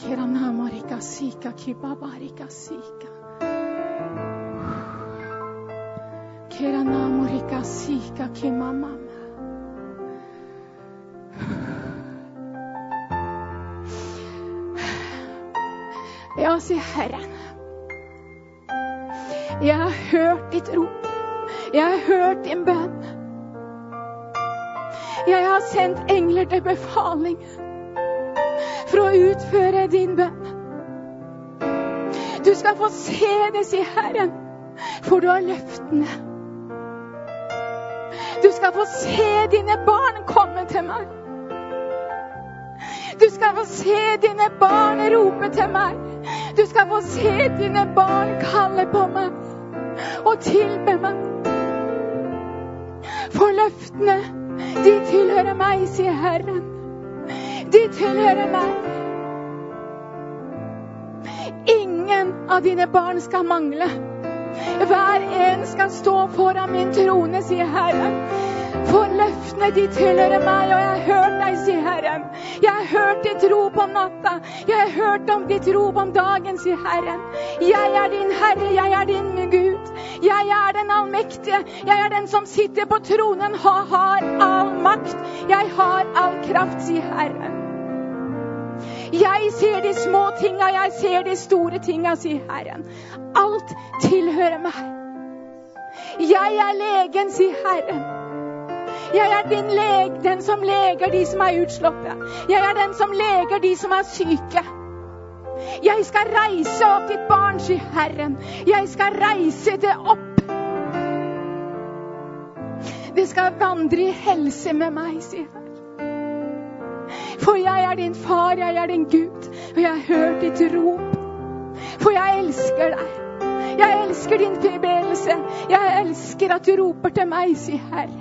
Kiranamorika sika kibabarika sika. Kiranamorika sika kimamama. Ja, sier Herren. Jeg har hørt ditt rop. Jeg har hørt din bønn. Jeg har sendt engler til befaling for å utføre din bønn. Du skal få se det, sier Herren, for du har løftene. Du skal få se dine barn komme til meg. Du skal få se dine barn rope til meg. Du skal få se dine barn kalle på meg og tilbe meg. For løftene, de tilhører meg, sier Herren. De tilhører meg. Ingen av dine barn skal mangle. Hver en skal stå foran min trone, sier Herren. For løftene, de tilhører meg, og jeg har hørt deg, sier Herren. Jeg har hørt ditt rop om natta. Jeg har hørt om ditt rop om dagen, sier Herren. Jeg er din Herre, jeg er din Gud. Jeg er den allmektige. Jeg er den som sitter på tronen og har all makt. Jeg har all kraft, sier Herren. Jeg ser de små tinga, jeg ser de store tinga, sier Herren. Alt tilhører meg. Jeg er legen, sier Herren. Jeg er din leg, den som leger de som er utslåtte. Jeg er den som leger de som er syke. Jeg skal reise opp ditt barn, sier Herren. Jeg skal reise det opp. Det skal vandre i helse med meg, sier Herren. For jeg er din far, jeg er din Gud, og jeg har hørt ditt rop. For jeg elsker deg. Jeg elsker din tilbedelse. Jeg elsker at du roper til meg, sier Herren.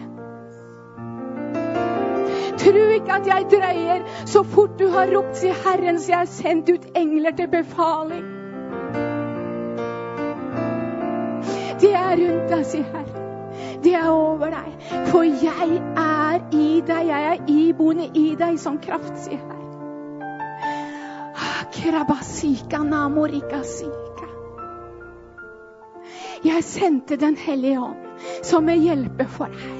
Tro ikke at jeg drøyer. Så fort du har ropt, sier Herren, så jeg har sendt ut engler til befaling. De er rundt deg, sier Herren. De er over deg. For jeg er i deg. Jeg er iboende i deg som kraft, sier Herren. Krabasika namorika sika. Jeg sendte den hellige ånd som en hjelper for deg.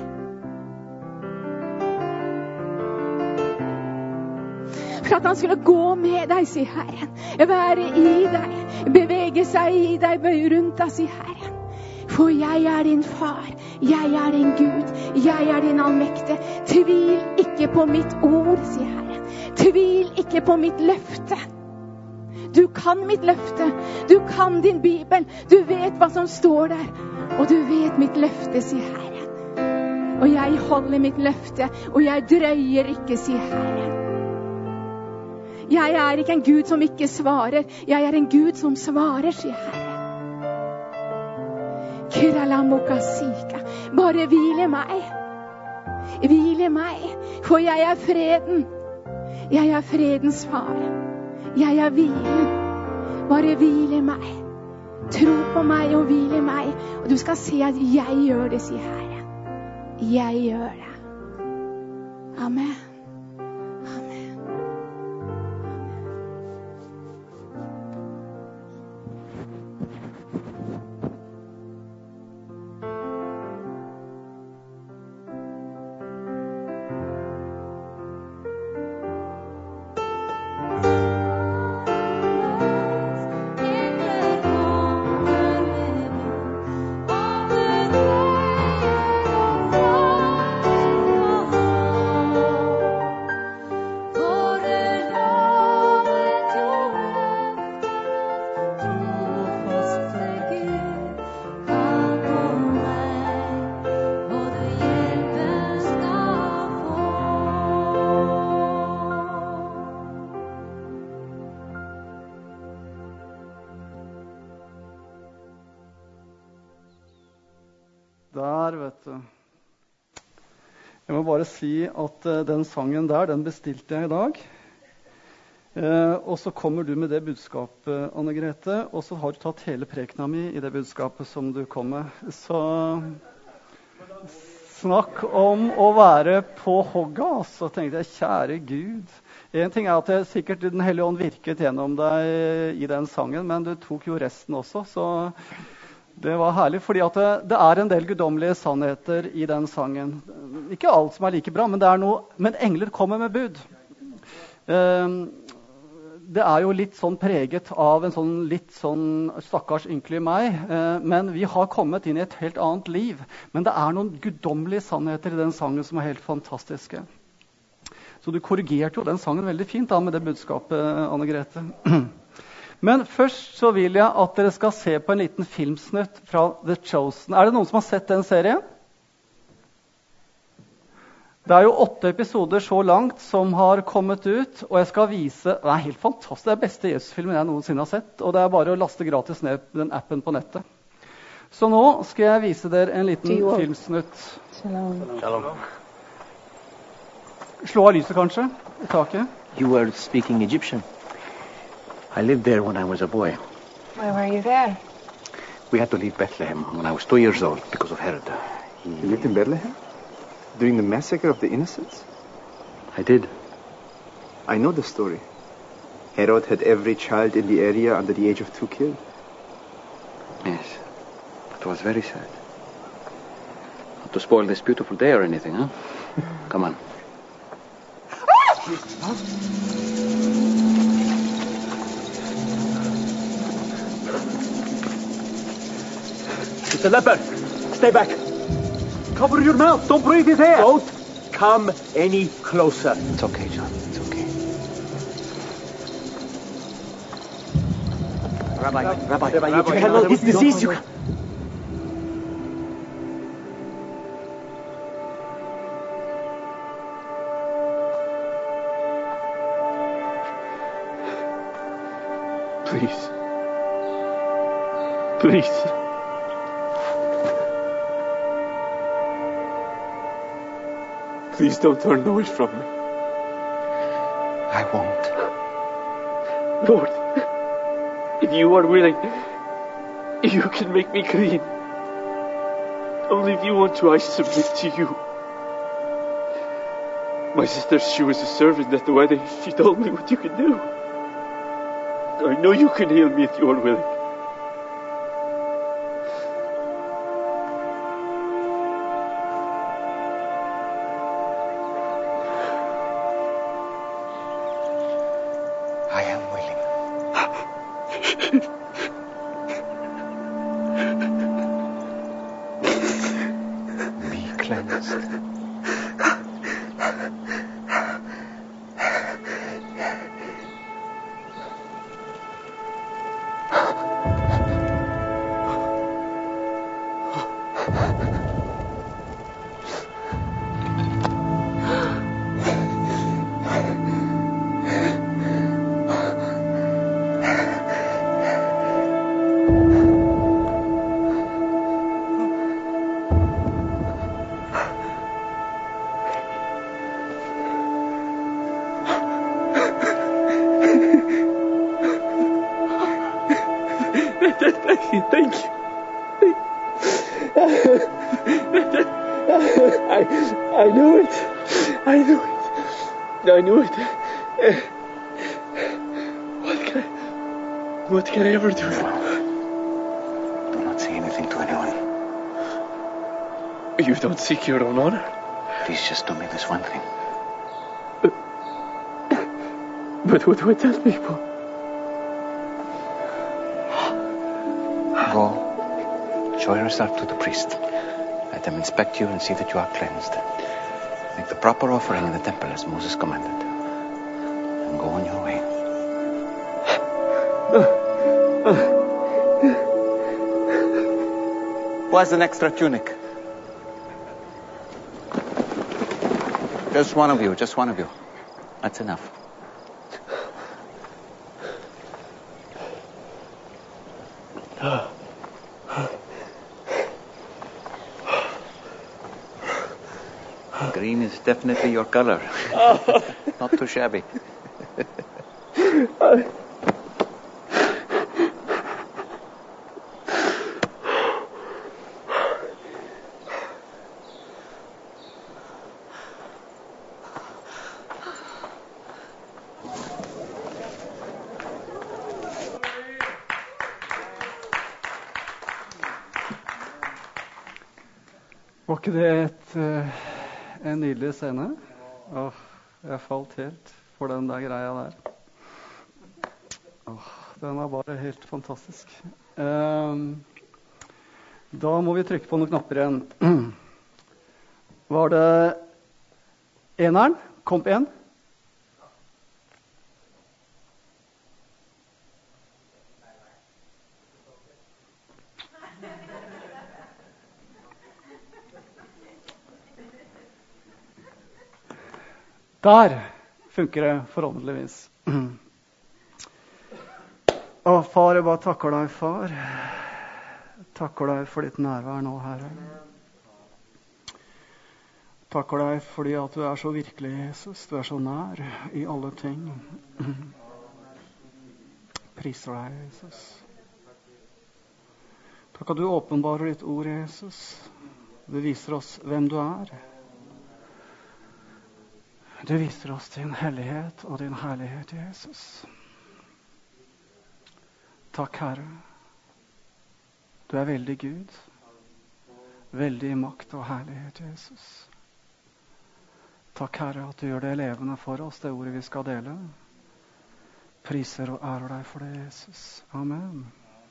For at han skulle gå med deg, sier Herren. Være i deg. Bevege seg i deg, bøye rundt deg, sier Herren. For jeg er din far. Jeg er din Gud. Jeg er din allmektige. Tvil ikke på mitt ord, sier Herren. Tvil ikke på mitt løfte. Du kan mitt løfte. Du kan din Bibel. Du vet hva som står der. Og du vet mitt løfte, sier Herren. Og jeg holder mitt løfte. Og jeg drøyer ikke, sier Herren. Jeg er ikke en Gud som ikke svarer. Jeg er en Gud som svarer, sier Herren. Kiralamokasika. Bare hvile meg. Hvile meg. For jeg er freden. Jeg er fredens far. Jeg er hvilen. Bare hvile meg. Tro på meg og hvile meg. Og du skal se at jeg gjør det, sier Herren. Jeg gjør det. Amen. Der, vet du. Jeg må bare si at den sangen der, den bestilte jeg i dag. Og så kommer du med det budskapet, Anne-Grete, og så har du tatt hele prekena mi i det budskapet som du kom med. Så Snakk om å være på hogget, så tenkte jeg, kjære Gud. En ting er at det sikkert Den hellige ånd virket gjennom deg i den sangen, men du tok jo resten også, så det var herlig. Fordi at det er en del guddommelige sannheter i den sangen. Ikke alt som er like bra, men det er noe. Men engler kommer med bud. Det er jo litt sånn preget av en litt sånn stakkars ynkelig meg, men vi har kommet inn i et helt annet liv. Men det er noen guddommelige sannheter i den sangen som er helt fantastiske. Så du korrigerte jo den sangen veldig fint da, med det budskapet, Anne Grete. Men først så vil jeg at dere skal se på en liten filmsnutt fra The Chosen. Er det noen som har sett den serien? Det er jo 8 episoder så langt som har kommet ut, og jeg skal vise. Det er helt fantastisk. Det er beste Jesus-filmen jeg noensinne har sett, og det er bare å laste gratis ned den appen på nettet. Så nå skal jeg vise dere en liten filmsnutt. Shalom. Slå av lyset kanskje, i taket. You were speaking Egyptian. I lived there when I was a boy. Why were you there? We had to leave Bethlehem when I was 2 years old because of Herod. You lived in Bethlehem? During the massacre of the innocents? I did. I know the story. Herod had every child in the area under the age of 2 killed. Yes. It was very sad. Not to spoil this beautiful day or anything, huh? Come on. It's a leopard. Stay back. Cover your mouth. Don't breathe his air. Don't come any closer. It's okay, John. It's okay. Rabbi, You can handle his disease. You can... Please. Please. Please don't turn away from me. I won't. Lord, if you are willing, you can make me clean. Only if you want to, I submit to you. My sister, she was a servant at the wedding. She told me what you can do. I know you can heal me if you are willing. I am willing. Be cleansed. Thank you. I knew it. I knew it. I knew it. What can I ever do? Do not say anything to anyone. You don't seek your own honor? Please just do me this one thing. But what do I tell people? Go. Show yourself to the priest. Let them inspect you and see that you are cleansed. Make the proper offering in the temple as Moses commanded. And go on your way. Who has an extra tunic? Just one of you, just one of you. That's enough. Green is definitely your color. Not too shabby. Var ikke det en nydelig scene? Jeg falt helt for den der greia der. Den er bare helt fantastisk. Da må vi trykke på noen knapper igjen. Var det eneren? Komp 1? Der funker det forhåpentligvis. Far, jeg bare takker deg, far. Takker deg for ditt nærvær nå, Herre. Takker deg fordi at du er så virkelig, Jesus. Du er så nær i alle ting. Priser deg, Jesus. Takk at du åpenbarer ditt ord, Jesus. Du viser oss hvem du er. Du viser oss din hellighet og din herlighet, Jesus. Takk, Herre. Du er veldig Gud. Veldig i makt og herlighet, Jesus. Takk, Herre, at du gjør det levende for oss, det ordet vi skal dele. Priser og ærer deg for det, Jesus. Amen.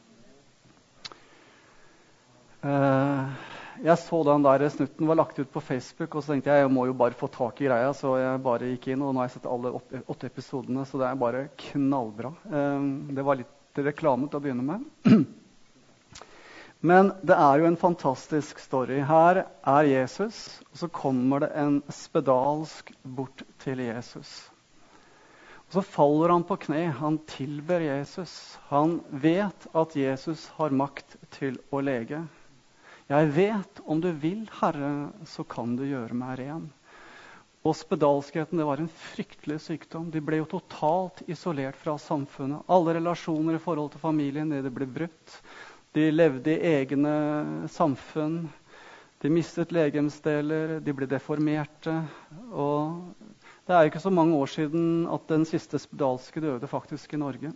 Jeg så den der snutten var lagt ut på Facebook, og så tenkte jeg må jo bare få tak i greia, så jeg bare gikk inn, og nå har jeg sett alle 8 episodene, så det er bare knallbra. Det var litt reklame til å begynne med. Men det er jo en fantastisk story. Her er Jesus, og så kommer det en spedalsk bort til Jesus. Og så faller han på kne, han tilber Jesus. Han vet at Jesus har makt til å lege. Jeg vet, om du vil, Herre, så kan du gjøre meg ren. Og spedalskheten, det var en fryktelig sykdom. De ble jo totalt isolert fra samfunnet. Alle relasjoner i forhold til familien, det ble brutt. De levde i egne samfunn. De mistet legemsdeler, de ble deformerte. Og det er jo ikke så mange år siden at den siste spedalske døde faktisk i Norge.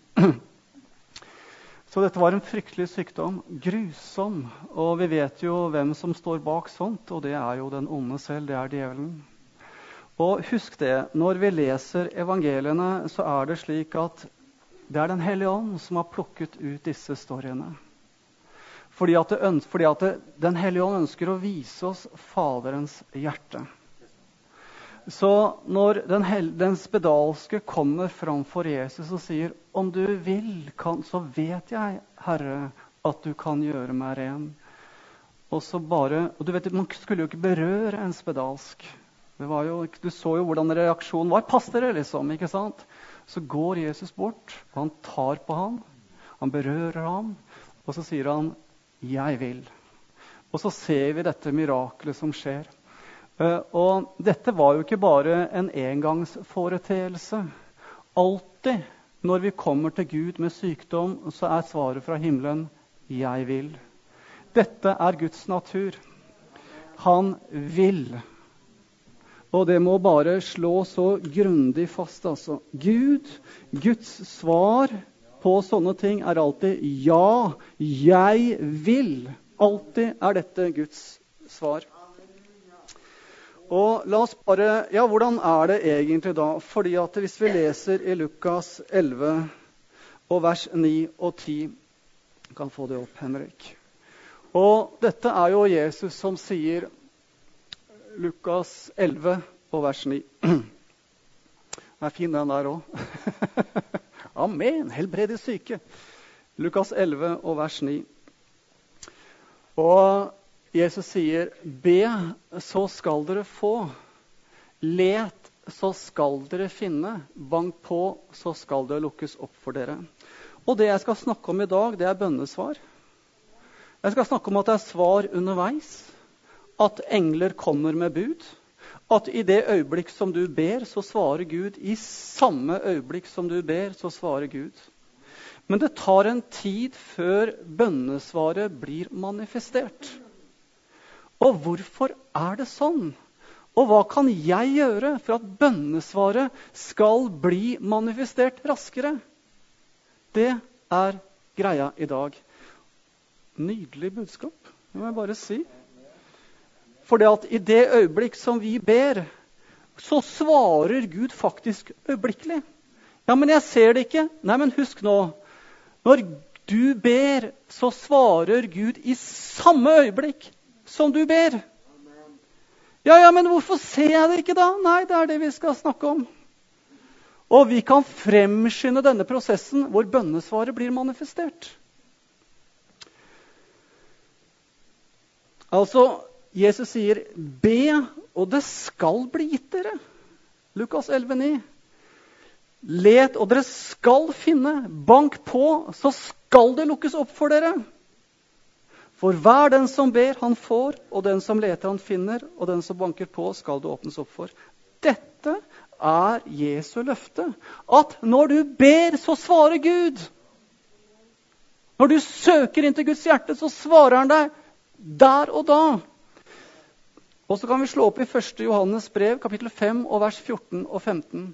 Så dette var en fryktelig sykdom, grusom, og vi vet jo hvem som står bak sånt, og det er jo den onde selv, det er djevelen. Og husk det, når vi leser evangeliene, så er det slik at det er den Hellige Ånd som har plukket ut disse storyene. Fordi at den Hellige Ånd ønsker å vise oss Faderens hjerte. Så når den spedalske kommer framfor Jesus og sier, om du vil, så vet jeg, Herre, at du kan gjøre meg ren. Og du vet, man skulle jo ikke berøre en spedalsk. Du så jo hvordan reaksjonen var. Pass dere, liksom, ikke sant? Så går Jesus bort, og han tar på ham, han berører ham, og så sier han, jeg vil. Og så ser vi dette mirakelet som skjer. Og dette var jo ikke bare en engangsforeteelse. Alltid når vi kommer til Gud med sykdom, så er svaret fra himmelen, jeg vil. Dette er Guds natur. Han vil. Og det må bare slå så grundig fast, altså. Guds svar på sånne ting er alltid, ja, jeg vil. Alltid er dette Guds svar. Og la oss bare, hvordan er det egentlig da? Fordi at hvis vi leser i Lukas 11 og vers 9 og 10, kan få det opp, Henrik. Og dette er jo Jesus som sier, Lukas 11 og vers 9. Det er fin den der også. Amen, helbrede syke. Lukas 11 og vers 9. Og Jesus sier, be, så skal dere få. Let, så skal dere finne. Bank på, så skal det lukkes opp for dere. Og det jeg skal snakke om i dag, det er bønnesvar. Jeg skal snakke om at det er svar underveis. At engler kommer med bud. At i det øyeblikk som du ber, så svarer Gud. I samme øyeblikk som du ber, så svarer Gud. Men det tar en tid før bønnesvaret blir manifestert. Og hvorfor er det sånn? Og hva kan jeg gjøre for at bønnesvaret skal bli manifestert raskere? Det er greia i dag. Nydelig budskap, det må jeg bare si. For det at i det øyeblikk som vi ber, så svarer Gud faktisk øyeblikkelig. Ja, men jeg ser det ikke. Nei, men husk nå. Når du ber, så svarer Gud i samme øyeblikk som du ber. Ja, men hvorfor ser jeg det ikke da? Nei, det er det vi skal snakke om. Og vi kan fremskynde denne prosessen hvor bønnesvaret blir manifestert. Altså, Jesus sier, be, og det skal bli gitt dere. Lukas 11,9. Let, og dere skal finne. Bank på, så skal det lukkes opp for dere. For hver den som ber, han får, og den som leter, han finner, og den som banker på, skal det åpnes opp for. Dette er Jesu løfte. At når du ber, så svarer Gud. Når du søker inn til Guds hjerte, så svarer han deg der og da. Og så kan vi slå opp i 1. Johannes brev, kapittel 5, og vers 14 og 15.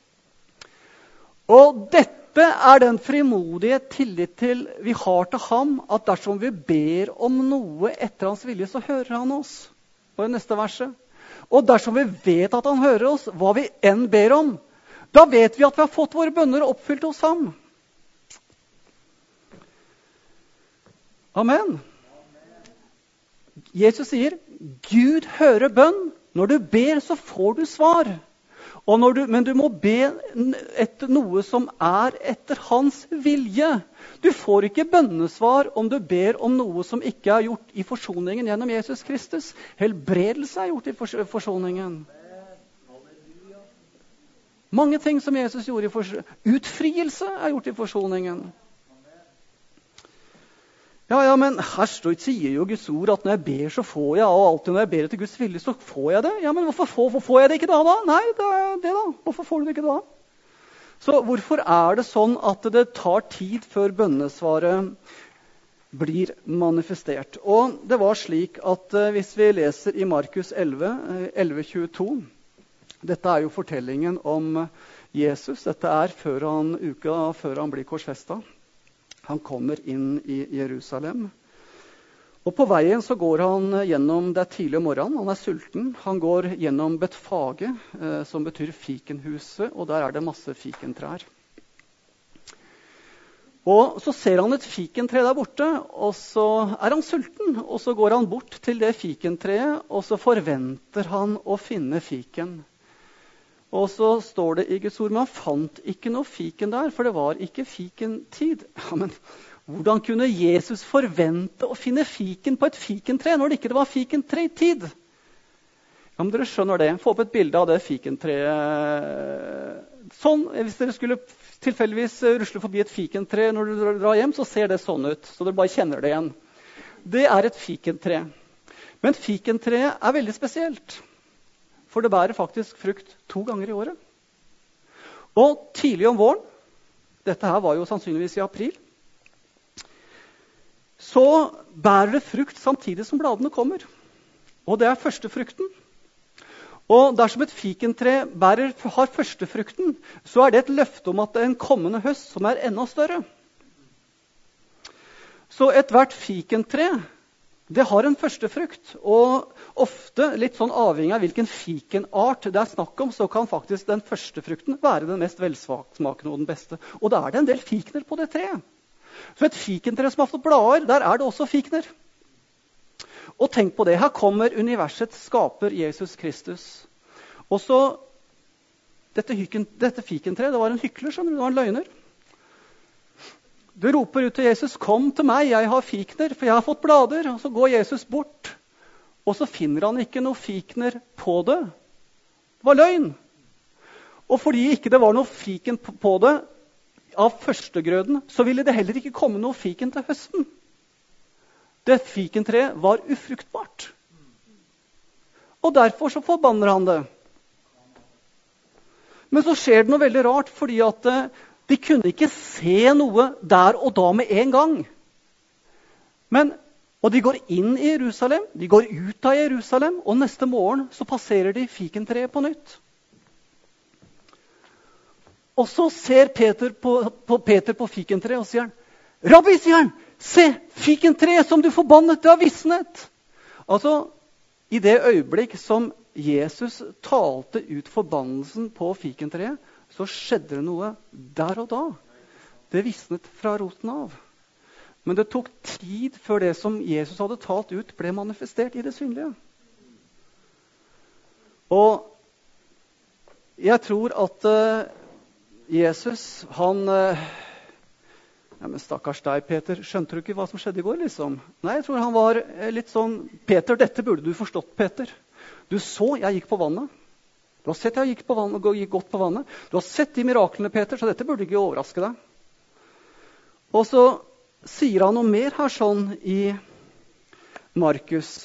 Og dette er den frimodige tillit til vi har til ham, at dersom vi ber om noe etter hans vilje, så hører han oss. Og i neste verset. Og dersom vi vet at han hører oss, hva vi enn ber om, da vet vi at vi har fått våre bønner oppfylt hos ham. Amen. Jesus sier, Gud hører bønn. Når du ber, så får du svar. Men du må be etter noe som er etter hans vilje. Du får ikke bønnesvar om du ber om noe som ikke er gjort i forsoningen gjennom Jesus Kristus. Helbredelse er gjort i forsoningen. Mange ting som Jesus gjorde i forsoningen. Utfrielse er gjort i forsoningen. Ja, men her sier jo Guds ord at når jeg ber, så får jeg, og alltid når jeg ber etter Guds vilje, så får jeg det. Ja, men hvorfor får jeg det ikke da? Nei, det er det da. Hvorfor får du det ikke da? Så hvorfor er det sånn at det tar tid før bønnesvaret blir manifestert? Og det var slik at hvis vi leser i Markus 11:22, dette er jo fortellingen om Jesus. Dette er uka før han blir korsfestet. Han kommer inn i Jerusalem. Og på veien så går han gjennom, det er tidlig om morgenen, han er sulten. Han går gjennom Betfage, som betyr fikenhuset, og der er det masse fikentrær. Og så ser han et fikentre der borte, og så er han sulten. Og så går han bort til det fikentreet, og så forventer han å finne fiken. Og så står det i Guds ord, men han fant ikke noe fiken der, for det var ikke fikentid. Ja, men hvordan kunne Jesus forvente å finne fiken på et fikentre når det ikke var fikentretid? Ja, men dere skjønner det. Få opp et bilde av det fikentreet. Sånn, hvis dere skulle tilfeldigvis rusle forbi et fikentre når du drar hjem, så ser det sånn ut, så dere bare kjenner det igjen. Det er et fikentre. Men fikentreet er veldig spesielt. For det bærer faktisk frukt 2 ganger i året. Og tidlig om våren, dette her var jo sannsynligvis i april, så bærer det frukt samtidig som bladene kommer. Og det er førstefrukten. Og dersom et fikentre har førstefrukten, så er det et løfte om at det er en kommende høst som er enda større. Så ethvert fikentre, det har en førstefrukt, og ofte, litt sånn avhengig av hvilken fikenart det er snakk om, så kan faktisk den første frukten være den mest velsmakende og den beste. Og da er det en del fikener på det treet. Så et fikentre som har fått blader, der er det også fikener. Og tenk på det, her kommer universets skaper Jesus Kristus. Og så, dette fikentreet, det var en hykler, skjønner du, det var en løgner. Du roper ut til Jesus, kom til meg, jeg har fikener, for jeg har fått blader. Og så går Jesus bort, og så finner han ikke noe fikener på det. Det var løgn. Og fordi ikke det var noe fiken på det av førstegrøden, så ville det heller ikke komme noe fiken til høsten. Det fikentreet var ufruktbart. Og derfor så forbanner han det. Men så skjer det noe veldig rart, fordi at de kunne ikke se noe der og da med en gang. Og de går inn i Jerusalem, de går ut av Jerusalem, og neste morgen så passerer de fikentreet på nytt. Og så ser Peter på fikentreet og sier han, Rabbi, sier han, se, fikentreet som du forbannet, det har visnet. Altså, I det øyeblikk som Jesus talte ut forbannelsen på fikentreet, så skjedde det noe der og da. Det visnet fra roten av. Men det tok tid før det som Jesus hadde talt ut, ble manifestert i det synlige. Og jeg tror at Jesus, han... Ja, men stakkars deg, Peter. Skjønte du ikke hva som skjedde i går, liksom? Nei, jeg tror han var litt sånn... Peter, dette burde du forstått, Peter. Du så, jeg gikk på vannet. Du har sett jeg gikk på vannet, og gikk godt på vannet. Du har sett de miraklene, Peter, så dette burde ikke overraske deg. Og så sier han noe mer her sånn i Markus.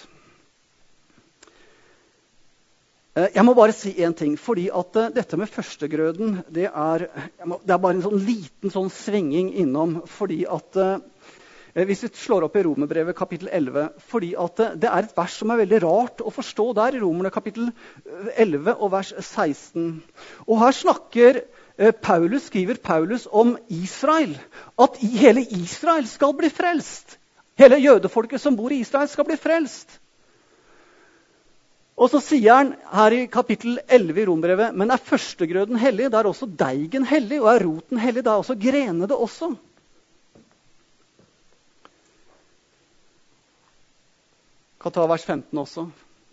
Jeg må bare si en ting, fordi at dette med førstegrøden, det er bare en sånn liten sånn svinging innom, fordi at hvis vi slår opp i Romerbrevet kapittel 11, fordi at det er et vers som er veldig rart å forstå der, i Romerne kapittel 11 og vers 16. Og her skriver Paulus om Israel, at hele Israel skal bli frelst. Hele jødefolket som bor i Israel skal bli frelst. Og så sier han her i kapittel 11 i Rombrevet, men er førstegrøden hellig, da er også deigen hellig, og er roten hellig, da er også grenene det også. Jeg kan ta vers 15 også.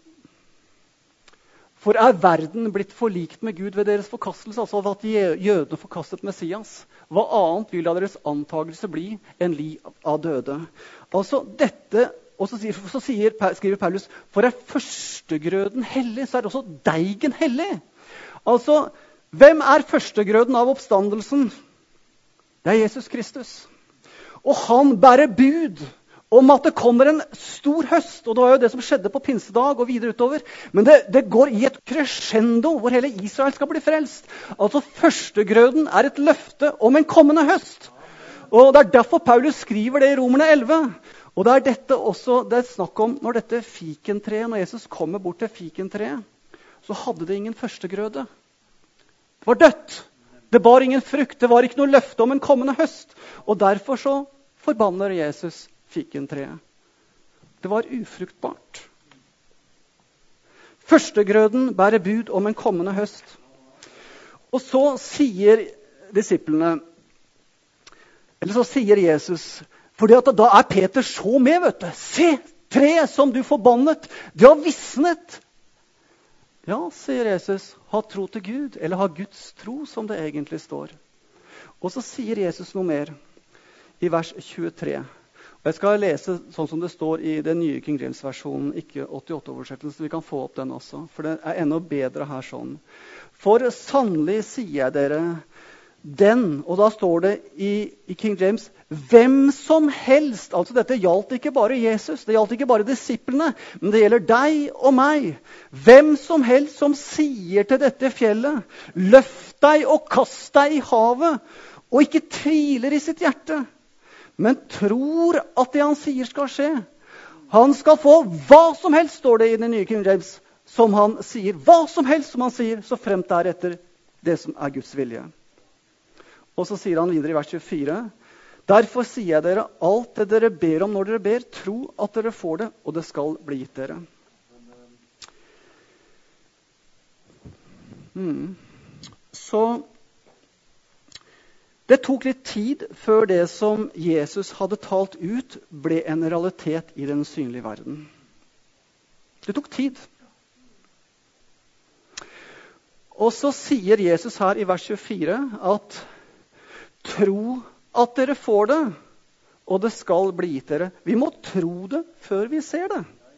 For er verden blitt forlikt med Gud ved deres forkastelse, altså at jødene forkastet Messias? Hva annet vil da deres antagelse bli enn liv av døde? Altså dette... Og så skriver Paulus, for er førstegrøden hellig, så er også deigen hellig. Altså, hvem er førstegrøden av oppstandelsen? Det er Jesus Kristus. Og han bærer bud om at det kommer en stor høst, og det var jo det som skjedde på pinsedag og videre utover. Men det går i et crescendo hvor hele Israel skal bli frelst. Altså, førstegrøden er et løfte om en kommende høst. Og det er derfor Paulus skriver det i Romerne 11. Og det er dette også det er snakk om når dette fikentreet, når Jesus kommer bort til fikentreet, så hadde det ingen førstegrøde. Det var dødt. Det bar ingen frukt. Det var ikke noe løfte om en kommende høst. Og derfor så forbanner Jesus fikentreet. Det var ufruktbart. Førstegrøden bærer bud om en kommende høst. Og så sier disiplene, eller så sier Jesus, fordi at da er Peter så med, vet du. Se, treet som du forbannet, det har visnet. Ja, sier Jesus, ha tro til Gud, eller ha Guds tro, som det egentlig står. Og så sier Jesus noe mer i vers 23. Og jeg skal lese sånn som det står i den nye King James-versjonen, ikke 88-oversettelsen. Vi kan få opp den også, for det er enda bedre her sånn. For sannelig sier jeg dere, den, og da står det i King James, hvem som helst, altså dette gjaldt ikke bare Jesus, det gjaldt ikke bare disiplene, men det gjelder deg og meg. Hvem som helst som sier til dette fjellet, løft deg og kast deg i havet, og ikke tviler i sitt hjerte, men tror at det han sier skal skje. Han skal få hva som helst, står det i den nye King James, som han sier. Hva som helst som han sier, så fremt der etter det som er Guds vilje. Og så sier han videre i vers 24, derfor sier jeg dere, alt det dere ber om når dere ber, tro at dere får det, og det skal bli gitt dere. Så det tok litt tid før det som Jesus hadde talt ut, ble en realitet i den synlige verden. Det tok tid. Og så sier Jesus her i vers 24 at tro at dere får det, og det skal bli gitt dere. Vi må tro det før vi ser det.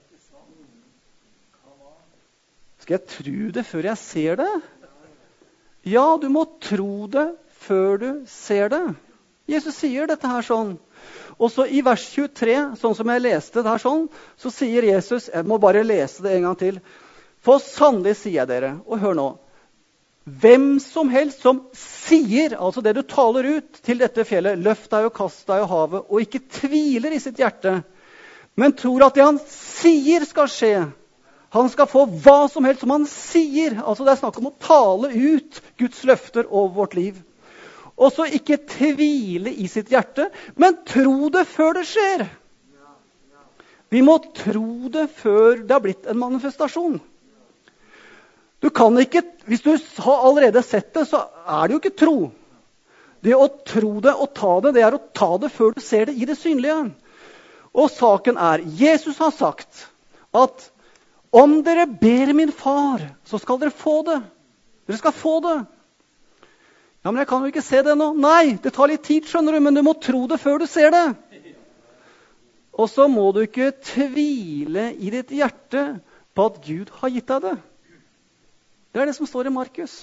Skal jeg tro det før jeg ser det? Ja, du må tro det før du ser det. Jesus sier dette her sånn. Og så i vers 23, sånn som jeg leste det her sånn, så sier Jesus, jeg må bare lese det en gang til. For sannelig sier jeg dere, og hør nå, hvem som helst som sier, altså det du taler ut til dette fjellet, løft deg og kast deg i havet, og ikke tviler i sitt hjerte, men tror at det han sier skal skje. Han skal få hva som helst som han sier. Altså det er snakk om å tale ut Guds løfter over vårt liv. Og så ikke tvile i sitt hjerte, men tro det før det skjer. Vi må tro det før det har blitt en manifestasjon. Du kan ikke, hvis du har allerede sett det, så er det jo ikke tro. Det å tro det og ta det, det er å ta det før du ser det i det synlige. Og saken er, Jesus har sagt at om dere ber min far, så skal dere få det. Dere skal få det. Ja, men jeg kan jo ikke se det nå. Nei, det tar litt tid, skjønner du, men du må tro det før du ser det. Og så må du ikke tvile i ditt hjerte på at Gud har gitt deg det. Det er det som står i Markus.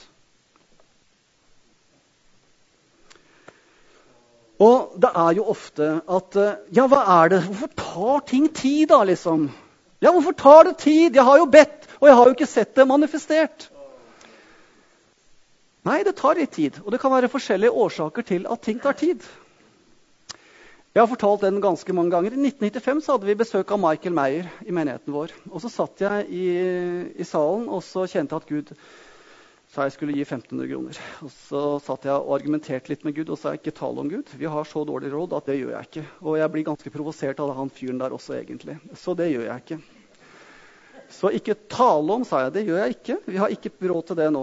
Og det er jo ofte at, ja, hva er det? Hvorfor tar ting tid da, liksom? Ja, hvorfor tar det tid? Jeg har jo bedt, og jeg har jo ikke sett det manifestert. Nei, det tar litt tid, og det kan være forskjellige årsaker til at ting tar tid. Jeg har fortalt den ganske mange ganger. I 1995 så hadde vi besøk av Michael Meyer i menigheten vår. Og så satt jeg i salen, og så kjente jeg at Gud sa jeg skulle gi 1500 kroner. Og så satt jeg og argumenterte litt med Gud, og sa jeg ikke tale om Gud. Vi har så dårlig råd at det gjør jeg ikke. Og jeg blir ganske provosert av han fyren der også egentlig. Så det gjør jeg ikke. Så ikke tale om, sa jeg. Det gjør jeg ikke. Vi har ikke råd til det nå.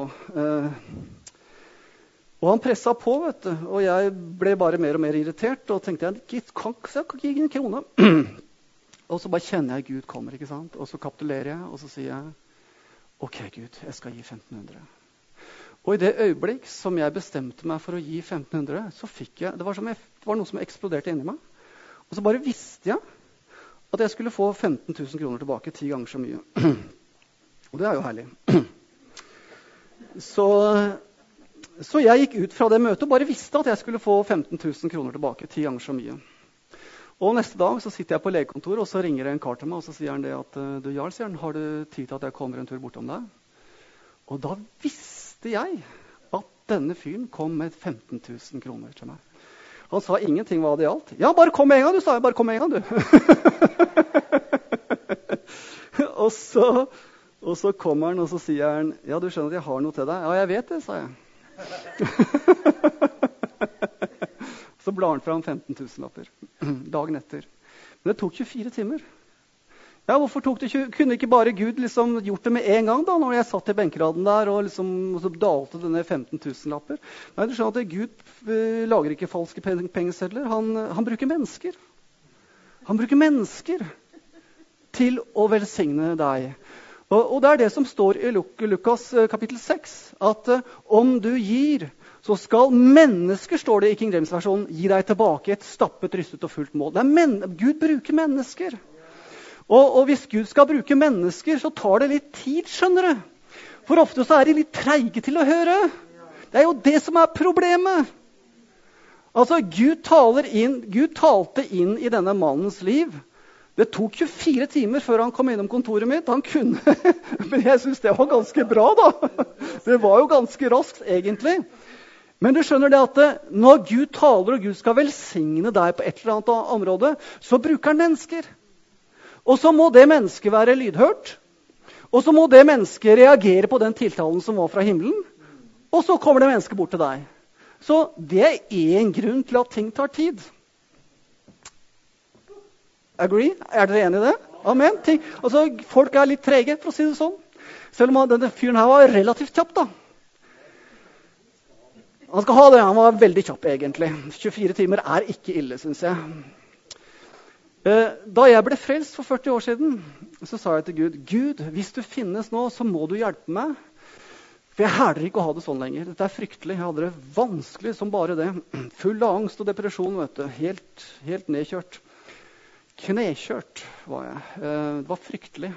Og han presset på, vet du. Og jeg ble bare mer og mer irritert, og tenkte jeg kan ikke gi en krone. Og så bare kjenner jeg Gud kommer, ikke sant? Og så kapitulerer jeg, og så sier jeg, ok Gud, jeg skal gi 1500. Og i det øyeblikk som jeg bestemte meg for å gi 1500, så fikk jeg, det var noe som eksploderte inni meg. Og så bare visste jeg at jeg skulle få 15 000 kroner tilbake, 10 ganger så mye. Og det er jo herlig. Så jeg gikk ut fra det møtet og bare visste at jeg skulle få 15 000 kroner tilbake, 10 ganger så mye. Og neste dag så sitter jeg på legekontoret, og så ringer det en kar til meg, og så sier han det at, du Jarl, sier han, har du tid til at jeg kommer en tur bortom deg? Og da visste jeg at denne fyren kom med 15 000 kroner til meg. Han sa ingenting hva det gjaldt. Ja, bare kom en gang, du, sa jeg. Bare kom en gang, du. og så kommer han, og så sier han, ja, du skjønner at jeg har noe til deg. Ja, jeg vet det, sa jeg. Så blar han fram 15 000-lapper dagen etter. Men det tok 24 timer. Ja, hvorfor kunne ikke bare Gud liksom gjort det med en gang da, når jeg satt i benkeraden der og liksom så dalte det ned 15 000-lapper? Nei, du skjønner at Gud lager ikke falske pengesedler. Han bruker mennesker. Han bruker mennesker til å velsigne deg. Og det er det som står i Lukas kapittel 6, at om du gir, så skal mennesker, står det i King James-versjonen, gi deg tilbake et stappet, rystet og fullt mål. Gud bruker mennesker. Og hvis Gud skal bruke mennesker, så tar det litt tid, skjønner du. For ofte så er de litt treige til å høre. Det er jo det som er problemet. Altså, Gud talte inn i denne mannens liv. Det tok 24 timer før han kom innom kontoret mitt. Han kunne, men jeg synes det var ganske bra da. Det var jo ganske raskt egentlig. Men du skjønner det at når Gud taler og Gud skal velsigne deg på et eller annet område, så bruker han mennesker. Og så må det mennesket være lydhørt. Og så må det mennesket reagere på den tiltalen som var fra himmelen. Og så kommer det mennesket bort til deg. Så det er en grunn til at ting tar tid. Agree? Er dere enige i det? Amen. Altså, folk er litt trege, for å si det sånn. Selv om denne fyren her var relativt kjapp, da. Han skal ha det, han var veldig kjapp egentlig. 24 timer er ikke ille, synes jeg. Da jeg ble frelst for 40 år siden, så sa jeg til Gud, Gud, hvis du finnes nå, så må du hjelpe meg. For jeg herder ikke å ha det sånn lenger. Dette er fryktelig. Jeg hadde det vanskelig som bare det. Full av angst og depresjon, vet du. Helt nedkjørt. Knekjørt var jeg. Det var fryktelig.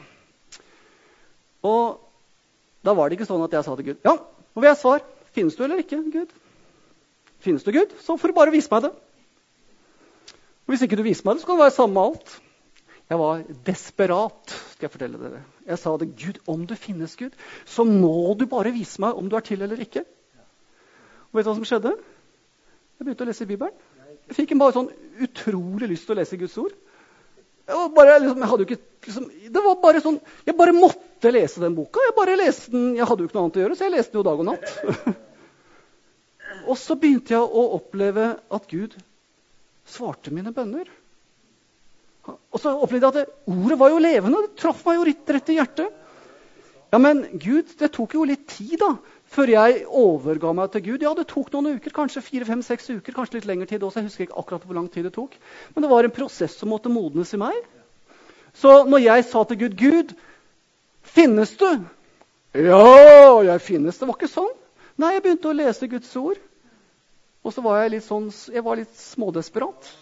Og da var det ikke sånn at jeg sa til Gud, ja, nå vil jeg svar. Finnes du eller ikke, Gud? Finnes du, Gud? Så får du bare vise meg det. Og hvis ikke du viser meg det, så kan det være samme med alt. Jeg var desperat, skal jeg fortelle dere. Jeg sa det, Gud, om du finnes, Gud, så må du bare vise meg om du er til eller ikke. Og vet du hva som skjedde? Jeg begynte å lese i Bibelen. Jeg fikk bare sånn utrolig lyst til å lese Guds ord. Jeg var bare sånn, jeg bare måtte lese den boka. Jeg bare leste den, jeg hadde jo ikke noe annet å gjøre, så jeg leste den jo dag og natt. Og så begynte jeg å oppleve at Gud svarte mine bønner. Og så opplevde jeg at ordet var jo levende. Det traff meg jo rett i hjertet. Ja, men Gud, det tok jo litt tid da, før jeg overga meg til Gud. Ja, det tok noen uker, kanskje 4, 5, 6 uker, kanskje litt lengre tid også. Jeg husker ikke akkurat hvor lang tid det tok. Men det var en prosess som måtte modnes i meg. Så når jeg sa til Gud, Gud, finnes du? Ja, jeg finnes. Det var ikke sånn. Nei, jeg begynte å lese Guds ord. Og så var jeg litt smådesperat.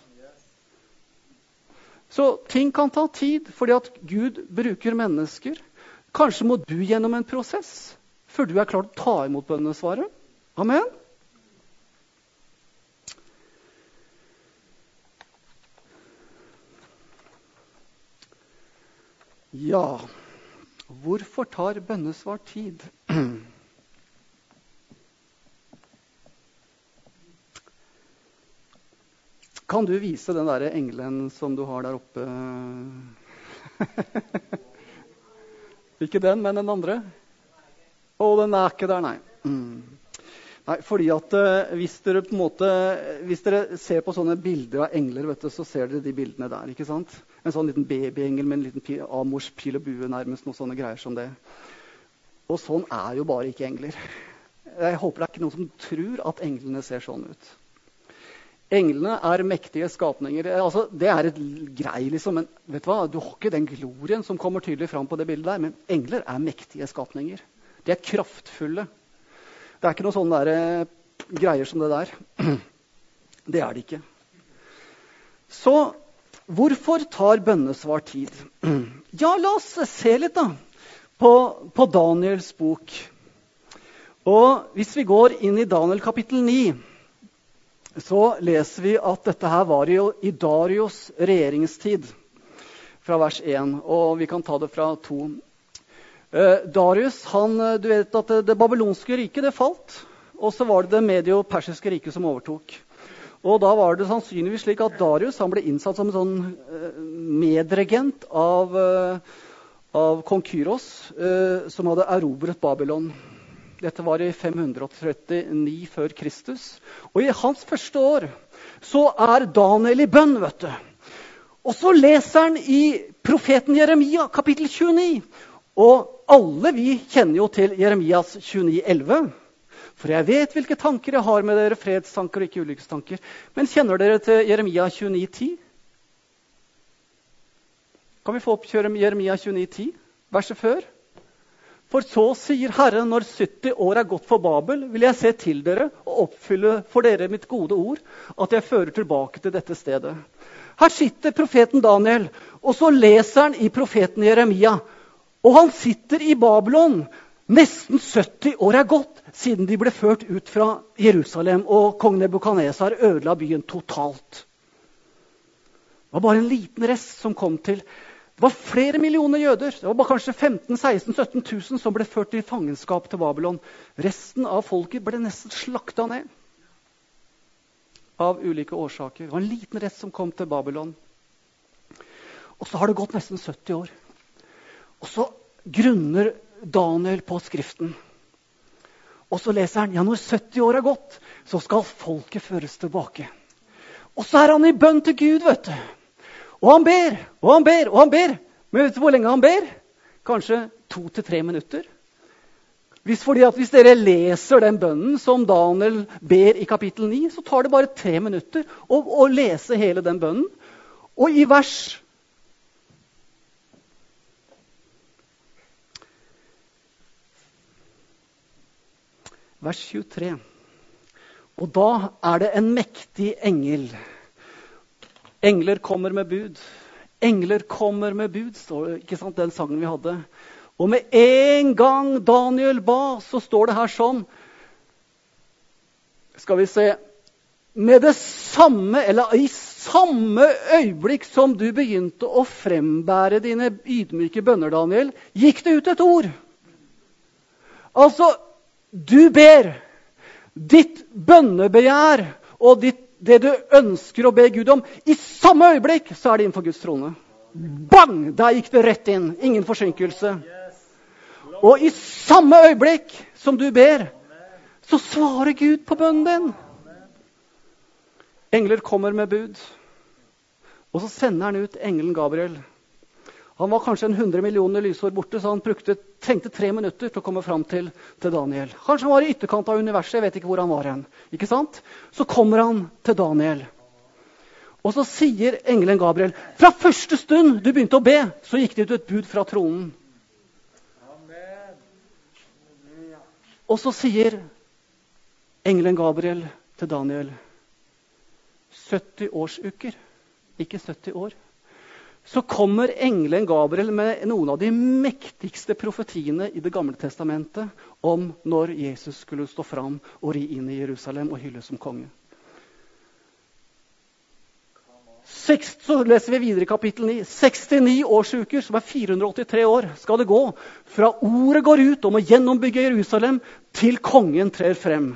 Så ting kan ta tid, fordi at Gud bruker mennesker. Kanskje må du gjennom en prosess, før du er klar til å ta imot bønnesvaret. Amen. Ja, hvorfor tar bønnesvar tid? Kan du vise den der engelen som du har der oppe? Ikke den, men den andre? Å, den er ikke der, nei. Nei, fordi at hvis dere ser på sånne bilder av engler, vet du, så ser dere de bildene der, ikke sant? En sånn liten babyengel med en liten amors pil og bue, nærmest noen sånne greier som det. Og sånn er jo bare ikke engler. Jeg håper det er ikke noen som tror at englene ser sånn ut. Englene er mektige skapninger. Altså, det er et grei, liksom, men vet du hva? Du har ikke den glorien som kommer tydelig fram på det bildet der, men engler er mektige skapninger. De er kraftfulle. Det er ikke noen sånne greier som det der. Det er det ikke. Så, hvorfor tar bønnesvar tid? Ja, la oss se litt da, på Daniels bok. Og hvis vi går inn i Daniel kapittel 9, så leser vi at dette her var jo i Darius regjeringstid, fra vers 1, og vi kan ta det fra 2. Darius, du vet at det babylonske riket, det falt, og så var det medio-persiske riket som overtok. Og da var det sannsynligvis slik at Darius, han ble innsatt som en sånn medregent av kong Kyros, som hadde erobret Babylon. Dette var i 539 før Kristus. Og i hans første år så er Daniel i bønn, vet du. Og så leser han i profeten Jeremia, kapittel 29. Og alle vi kjenner jo til Jeremias 29,11. For jeg vet hvilke tanker jeg har med dere, fredstanker og ikke ulykkestanker. Men kjenner dere til Jeremia 29,10? Kan vi få opp Jeremia 29,10, verset før? For så sier Herren, når 70 år er gått for Babel, vil jeg se til dere og oppfylle for dere mitt gode ord, at jeg fører tilbake til dette stedet. Her sitter profeten Daniel, og så leser han i profeten Jeremia. Og han sitter i Babylon. Nesten 70 år er gått siden de ble ført ut fra Jerusalem, og kong Nebukadnesar ødela byen totalt. Det var bare en liten rest som kom til. Det var flere millioner jøder. Det var bare kanskje 15 000-17 000 som ble ført i fangenskap til Babylon. Resten av folket ble nesten slakta ned av ulike årsaker. Det var en liten rest som kom til Babylon. Og så har det gått nesten 70 år. Og så grunner Daniel på skriften. Og så leser han, ja, når 70 år er gått, så skal folket føres tilbake. Og så er han i bønn til Gud, vet du. Og han ber, og han ber, og han ber. Men vet du hvor lenge han ber? Kanskje 2 til 3 minutter. Hvis dere leser den bønnen som Daniel ber i kapittel 9, så tar det bare 3 minutter å lese hele den bønnen. Og i vers 23. Og da er det en mektig engel. Engler kommer med bud. Engler kommer med bud, står det, ikke sant, den sangen vi hadde. Og med en gang Daniel ba, så står det her sånn. Skal vi se. Med det samme, eller i samme øyeblikk som du begynte å frembære dine ydmyke bønner, Daniel, gikk det ut et ord. Altså, du ber. Ditt bønnebegjær og det du ønsker å be Gud om, i samme øyeblikk så er det innenfor Guds trone. Bang! Der gikk det rett inn. Ingen forsinkelse. Og i samme øyeblikk som du ber, så svarer Gud på bønnen din. Engler kommer med bud. Og så sender han ut engelen Gabriel. Han var kanskje 100 millioner lysår borte, så han trengte 3 minutter til å komme fram til Daniel. Kanskje han var i ytterkant av universet, jeg vet ikke hvor han var hen. Ikke sant? Så kommer han til Daniel. Og så sier engelen Gabriel, fra første stund du begynte å be, så gikk det ut et bud fra tronen. Og så sier engelen Gabriel til Daniel, 70 årsuker, ikke 70 år. Så kommer engelen Gabriel med noen av de mektigste profetiene i Det gamle testamentet om når Jesus skulle stå fram og ri inn i Jerusalem og hylles som konge. Så leser vi videre i kapittel 9. 69 årsuker, som 483 år, skal det gå fra ordet går ut om å gjennombygge Jerusalem til kongen trer frem.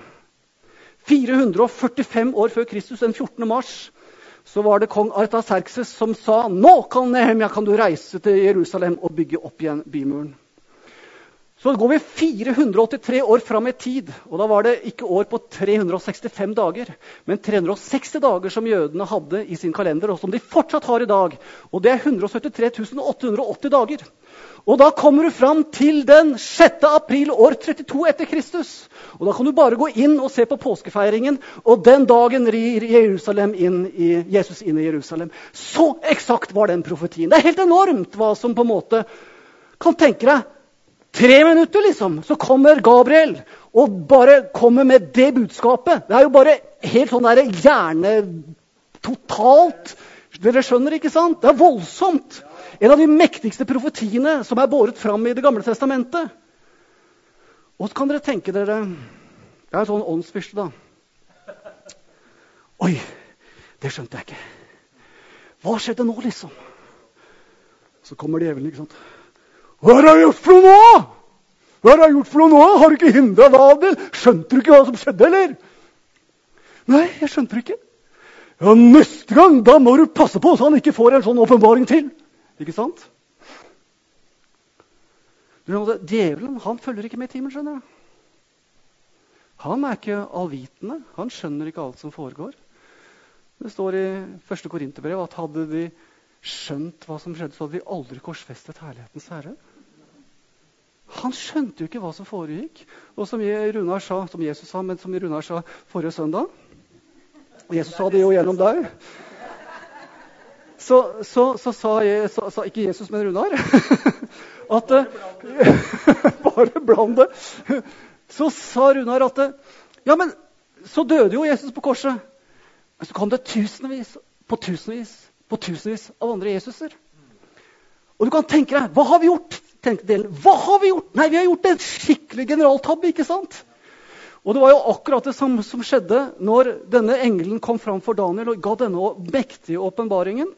445 år før Kristus, den 14. mars, så var det kong Artaxerxes som sa, nå Nehemia, kan du reise til Jerusalem og bygge opp igjen bymuren. Så går vi 483 år fram i tid, og da var det ikke år på 365 dager, men 360 dager som jødene hadde i sin kalender, og som de fortsatt har i dag. Og det 173 880 dager. Og da kommer du fram til den 6. april år 32 etter Kristus. Og da kan du bare gå inn og se på påskefeiringen, og den dagen rir Jesus inn i Jerusalem. Så eksakt var den profetien. Det helt enormt hva som på en måte kan tenke deg. 3 minutter liksom, så kommer Gabriel og bare kommer med det budskapet. Det jo bare helt sånn der hjerne totalt. Dere skjønner, ikke sant? Det voldsomt. En av de mektigste profetiene som båret fram i Det gamle testamentet. Og så kan dere tenke dere, jeg en sånn åndsfyrste da. Oi, det skjønte jeg ikke. Hva skjedde nå liksom? Så kommer djevelen, ikke sant? Hva har jeg gjort for noe nå? Hva har jeg gjort for noe nå? Har du ikke hindret Daniel? Skjønte du ikke hva som skjedde, eller? Nei, jeg skjønte det ikke. Ja, neste gang, da må du passe på så han ikke får en sånn åpenbaring til. Ikke sant? Djevelen, han følger ikke med i timen, skjønner du. Han ikke allvitende. Han skjønner ikke alt som foregår. Det står i 1. Korinterbrev at hadde de skjønt hva som skjedde, så hadde de aldri korsfestet herlighetens herre. Han skjønte jo ikke hva som foregikk. Og som Runar sa, som Jesus sa, men som Runar sa forrige søndag. Jesus sa det jo gjennom deg. Så sa ikke Jesus, men Runar, at bare bland det. Så sa Runar at ja, men så døde jo Jesus på korset. Men så kom det tusenvis av andre Jesuser. Og du kan tenke deg, hva har vi gjort? Hva har vi gjort? Nei, vi har gjort en skikkelig generaltabbe, ikke sant? Og det var jo akkurat det som skjedde når denne engelen kom fram for Daniel og ga denne mektige åpenbaringen.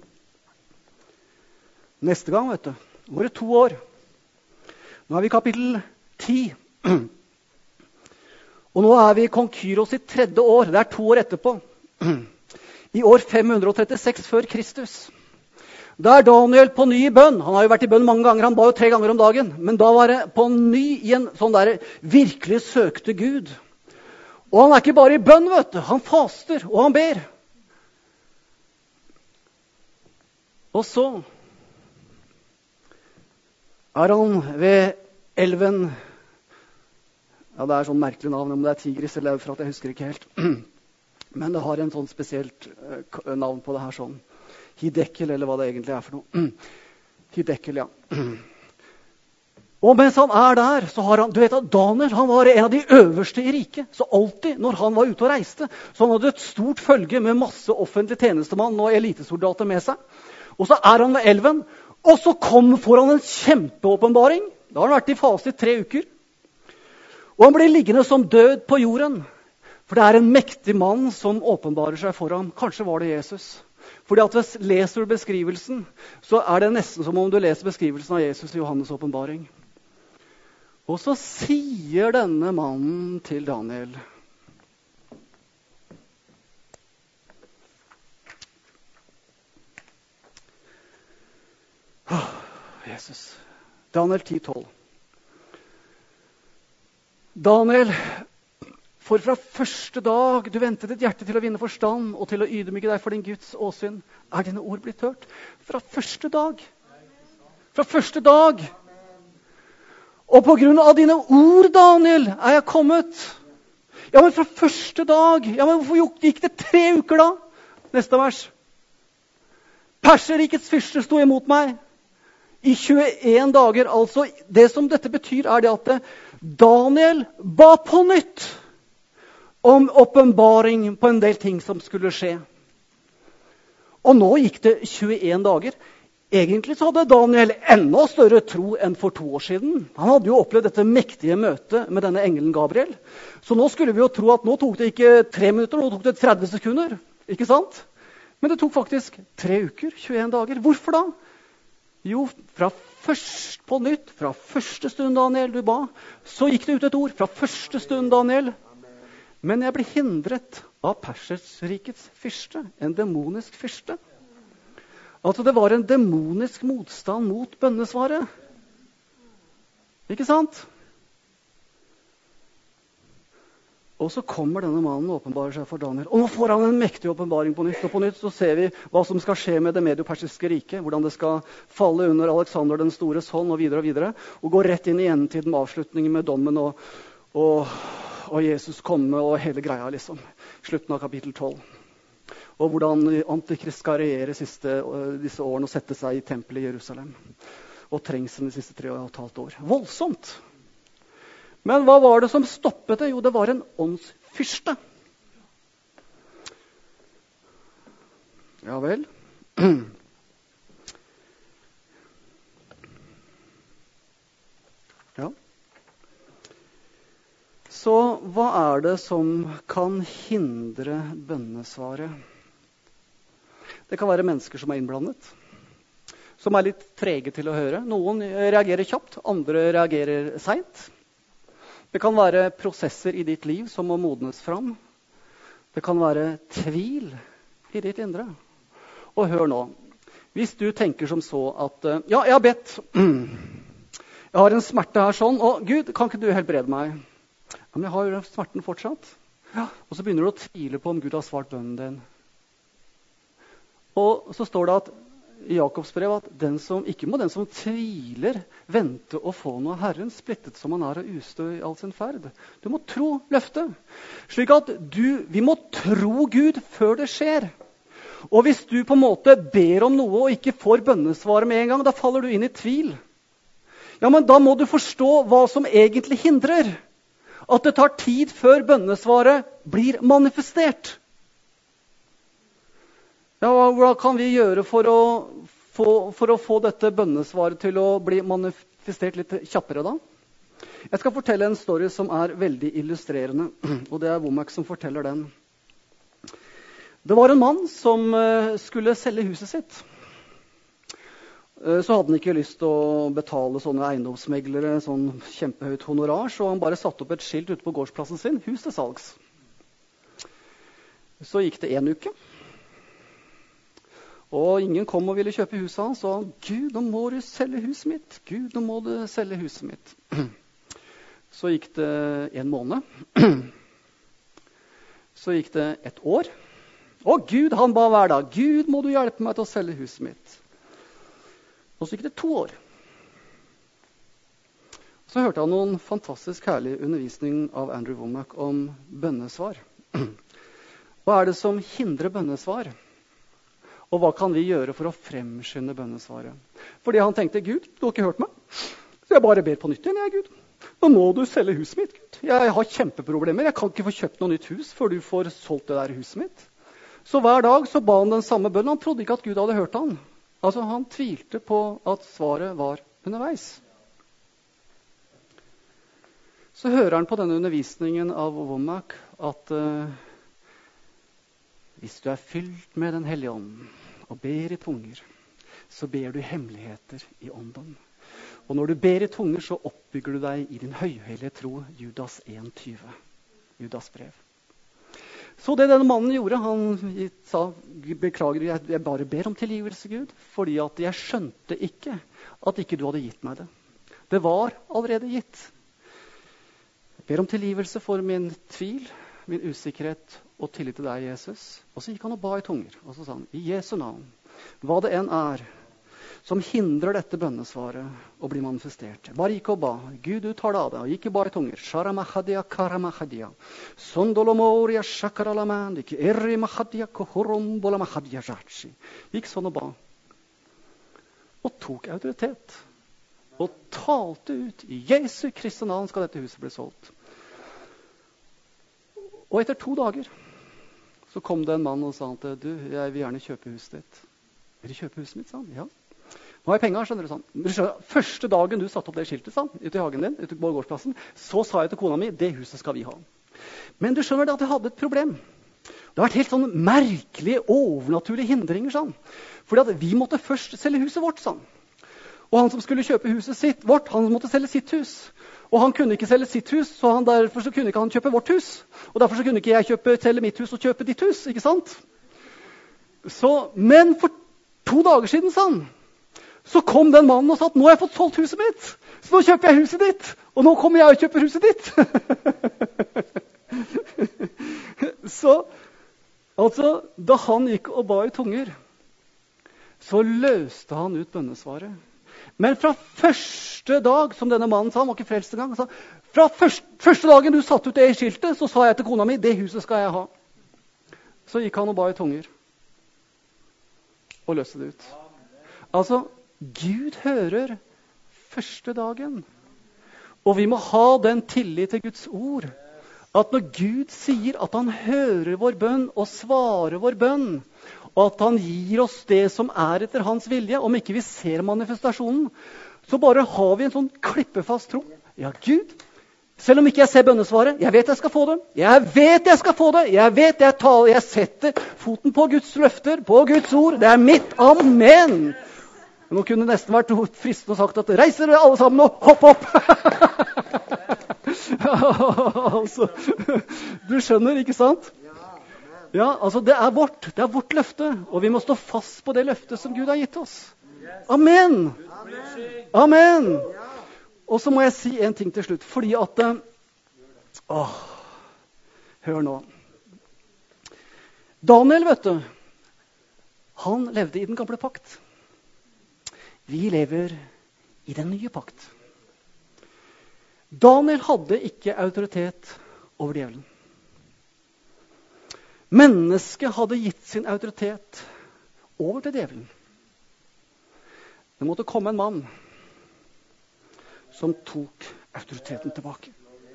Neste gang, vet du, går det 2 år. Nå vi i kapittel 10. Og nå vi i kong Kyros i 3. år. Det 2 år etterpå. I år 536 før Kristus. Da Daniel på ny i bønn. Han har jo vært i bønn mange ganger, han ba jo 3 ganger om dagen. Men da var det på ny i en sånn der virkelig søkte Gud. Og han ikke bare i bønn, vet du. Han faster, og han ber. Og så han ved elven. Ja, det sånn merkelig navn, om det Tigris eller Eufrat, jeg husker ikke helt. Men det har en sånn spesielt navn på det her sånn. Hiddekel, eller hva det egentlig for noe. Hiddekel, ja. Og mens han der, så har han, du vet at Daniel, han var en av de øverste i riket. Så alltid når han var ute og reiste, så han hadde et stort følge med masse offentlig tjenestemann og elitesoldater med seg. Og så han ved elven, og så får han en kjempeåpenbaring. Da har han vært i fase i 3 uker. Og han blir liggende som død på jorden. For det en mektig mann som åpenbarer seg for ham. Kanskje var det Jesus. Fordi at hvis leser du beskrivelsen, så det nesten som om du leser beskrivelsen av Jesus i Johannes åpenbaring. Og så sier denne mannen til Daniel: Jesus. Daniel 10:12. Daniel, For fra første dag du ventet ditt hjerte til å vinne forstand og til å ydmyke deg for din Guds åsyn, dine ord blitt hørt. Fra første dag. Fra første dag. Og på grunn av dine ord, Daniel, jeg kommet. Ja, men fra første dag. Ja, men hvorfor gikk det 3 uker da? Neste vers. Perserrikets fyrste sto imot meg. I 21 dager, altså. Det som dette betyr det at Daniel ba på nytt om åpenbaring på en del ting som skulle skje. Og nå gikk det 21 dager. Egentlig så hadde Daniel enda større tro enn for 2 år siden. Han hadde jo opplevd dette mektige møtet med denne engelen Gabriel. Så nå skulle vi jo tro at nå tok det ikke 3 minutter, nå tok det 30 sekunder. Ikke sant? Men det tok faktisk 3 uker, 21 dager. Hvorfor da? Jo, fra første stund, Daniel, du ba, så gikk det ut et ord. Fra første stund, Daniel. Men jeg ble hindret av Persersrikets fyrste, en demonisk fyrste. Altså det var en demonisk motstand mot bønnesvaret. Ikke sant? Og så kommer denne mannen og åpenbarer seg for Daniel. Og nå får han en mektig åpenbaring på nytt. Og på nytt så ser vi hva som skal skje med det medio-persiske riket. Hvordan det skal falle under Alexander den stores hånd og videre og videre. Og gå rett inn i endetiden med avslutningen med dommen og Jesus komme og hele greia liksom. Slutten av kapittel 12. Og hvordan Antikrist skal regjere disse årene og sette seg i tempelet i Jerusalem. Og trengselen de siste 3,5 år. Voldsomt! Men hva var det som stoppet det? Jo, det var en åndsfyrste. Ja vel. Ja. Så hva er det som kan hindre bønnesvaret? Det kan være mennesker som er innblandet, som er litt trege til å høre. Noen reagerer kjapt, andre reagerer sent. Det kan være prosesser i ditt liv som må modnes fram. Det kan være tvil i ditt indre. Og hør nå, hvis du tenker som så at ja, jeg har bedt. Jeg har en smerte her sånn, og Gud, kan ikke du helbrede meg? Men jeg har jo smerten fortsatt. Ja. Og så begynner du å tvile på om Gud har svart bønnen din. Og så står det at i Jakobs brev at ikke må den som tviler vente å få noe av Herren, splittet som han er og ustø i all sin ferd. Du må tro løftet. Slik at vi må tro Gud før det skjer. Og hvis du på en måte ber om noe og ikke får bønnesvaret med en gang, da faller du inn i tvil. Ja, men da må du forstå hva som egentlig hindrer. At det tar tid før bønnesvaret blir manifestert. Ja, hva kan vi gjøre for å få dette bønnesvaret til å bli manifestert litt kjappere da? Jeg skal fortelle en story som er veldig illustrerende, og det er Womack som forteller den. Det var en mann som skulle selge huset sitt. Så hadde han ikke lyst til å betale sånne eiendomsmeglere sånn kjempehøyt honorar, så han bare satte opp et skilt ute på gårdsplassen sin, hus til salgs. Så gikk det 1 uke. Og ingen kom og ville kjøpe huset hans, og han, Gud, nå må du selge huset mitt. Gud, nå må du selge huset mitt. Så gikk det 1 måned. Så gikk det 1 år. Og Gud, han ba hver dag, Gud, må du hjelpe meg til å selge huset mitt. Og så gikk det 2 år. Så hørte han noen fantastisk herlig undervisning av Andrew Womack om bønnesvar. Hva er det som hindrer bønnesvar? Og hva kan vi gjøre for å fremskynde bønnesvaret? Fordi han tenkte, Gud, du har ikke hørt meg. Så jeg bare ber på nytt igjen, Gud. Nå må du selge huset mitt, Gud. Jeg har kjempeproblemer. Jeg kan ikke få kjøpt noe nytt hus før du får solgt det der huset mitt. Så hver dag så ba han den samme bønnen. Han trodde ikke at Gud hadde hørt han. Altså, han tvilte på at svaret var underveis. Så hører han på denne undervisningen av Womack at hvis du er fylt med Den hellige ånd og ber i tunger, så ber du hemmeligheter i ånden. Og når du ber i tunger, så oppbygger du deg i din høyhellige tro, Judas 1,20. Judas brev. Så det denne mannen gjorde, han sa, beklager, jeg bare ber om tilgivelse, Gud, fordi at jeg skjønte ikke at ikke du hadde gitt meg det. Det var allerede gitt. ber om tilgivelse for min tvil, min usikkerhet og tillit til deg, Jesus. Og så gikk han og ba i tunger. Og så sa han, i Jesu navn, hva det enn som hindrer dette bønnesvaret å bli manifestert. Bare gikk og ba. Gud, du tar det av deg. Og gikk og ba i tunger. Sharamahadia karamahadia. Sondolomoria shakaralamandik. Erimahadia kohorombolamahadia jachi. Gikk sånn og ba. Og tok autoritet. Og talte ut. I Jesu Kristi navn skal dette huset bli solgt. Og etter 2 dager så kom det en mann og sa til du, jeg vil gjerne kjøpe huset ditt. Vil du kjøpe huset mitt, sa han? Ja. Nå har jeg penger, skjønner du, sånn. Første dagen du satte opp det skiltet, sånn, ute i hagen din, ute på gårdsplassen, så sa jeg til kona mi, det huset skal vi ha. Men du skjønner det at jeg hadde et problem. Det har vært helt sånn merkelige, overnaturlige hindringer, sånn. Fordi at vi måtte først selge huset vårt, sånn. Og han som skulle kjøpe huset vårt, han måtte selge sitt hus. Og han kunne ikke selge sitt hus, så derfor så kunne ikke han kjøpe vårt hus. Og derfor så kunne ikke jeg selge mitt hus og kjøpe ditt hus, ikke sant? Men for 2 dager siden, sånn, så kom den mannen og sa at nå har jeg fått solgt huset mitt. Så nå kjøper jeg huset ditt. Og nå kommer jeg og kjøper huset ditt. Så, altså, da han gikk og ba i tunger, så løste han ut bønnesvaret. Men fra første dag, som denne mannen sa, han var ikke frelst engang, sa, fra første dagen du satte ut det skiltet, så sa jeg til kona mi, det huset skal jeg ha. Så gikk han og ba i tunger. Og løste det ut. Altså, Gud hører første dagen. Og vi må ha den tillit til Guds ord. At når Gud sier at han hører vår bønn og svarer vår bønn, og at han gir oss det som etter hans vilje, om ikke vi ser manifestasjonen, så bare har vi en sånn klippefast tro. Ja, Gud, selv om ikke jeg ser bønnesvaret, jeg vet jeg skal få det. Jeg vet jeg skal få det. Jeg setter foten på Guds løfter, på Guds ord. Det mitt amen. Nå kunne det nesten vært fristende å sagt at reiser dere alle sammen og hopp opp. Altså, du skjønner, ikke sant? Ja, altså det er vårt løfte, og vi må stå fast på det løftet som Gud har gitt oss. Amen! Amen! Og så må jeg si en ting til slutt, fordi at hør nå. Daniel, vet du, han levde i den gamle pakt. Vi lever i den nye pakt. Daniel hadde ikke autoritet over djevelen. Mennesket hadde gitt sin autoritet over til djevelen. Det måtte komme en mann som tok autoriteten tilbake.